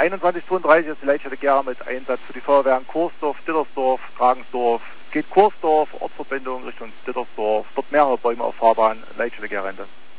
2132 ist die Leitstelle Gera mit Einsatz für die Feuerwehren Kursdorf, Dittersdorf, Dragensdorf. Geht Kursdorf, Ortsverbindung Richtung Dittersdorf. Dort mehrere Bäume auf Fahrbahn, Leitstelle Gera.